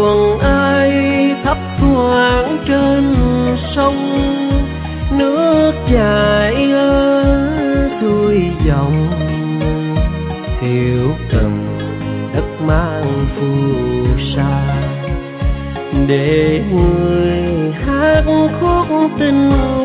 xuồng ai thấp thoáng trên sông, nước chảy ở xuôi dòng, hiểu cần đất mang phù sa để người hát khúc tình.